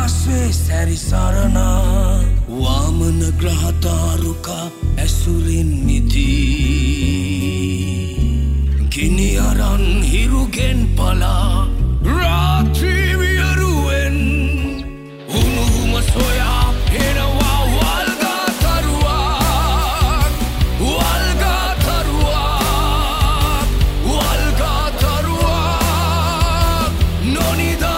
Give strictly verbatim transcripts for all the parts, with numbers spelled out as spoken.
අවකාශේ සැරිසරන වාමන ග්‍රහතාරුකා ඇසුරින් මිදී ගිනි අරන් හිරුගෙන් පලා රාත්‍රී වියරුවෙන් උණුහුම සොයා එනවා වල්ගා තරුවක් වල්ගා තරුවක් වල්ගා තරුවක් නොනිදා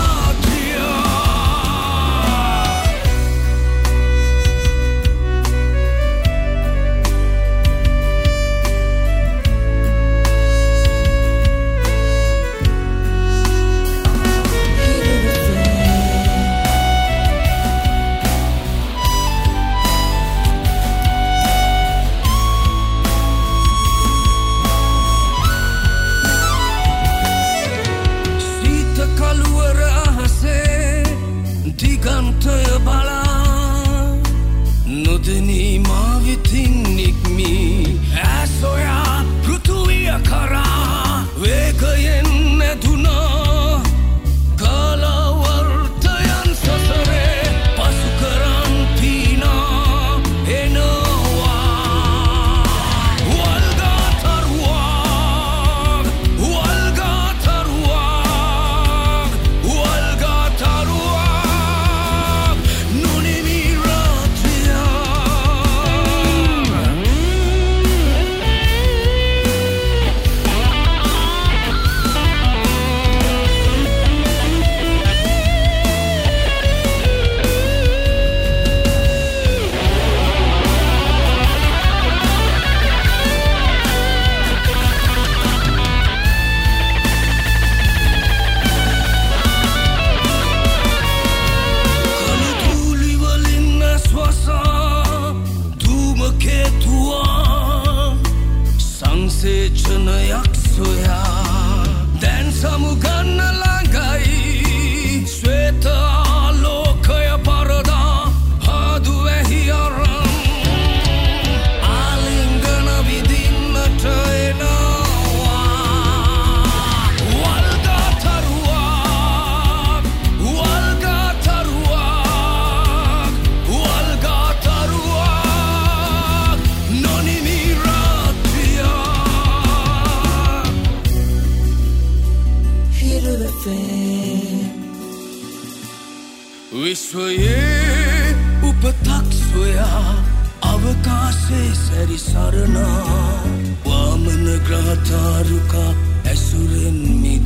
දිගන්තය බලා නොදෙනී මා විතින් නික්මී ඇසොයා පෘථුවිය කරා වේගයෙන් නැදුනා කලවර්තයන් සසරේ පසු කරන් පීනා එනවා වල්ගා තරුවක් වල්ගා තරුවක් වල්ගා තරුවක් සංසේචනයක් සොයා දැන් සමුගන්න ළඟයි ශ්වේත ආලෝකය පරදා හාදු වැහි අරන් ආලිංගන විදින්නට එනවා වල්ගා තරුවක් වල්ගා තරුවක් වල්ගා තරුවක් නොනිමි විශ්වයේ උපතක් සොයා අවකාශේ සැරිසරන වාමන ග්‍රහතාරුකා ඇසුරෙන් මිදී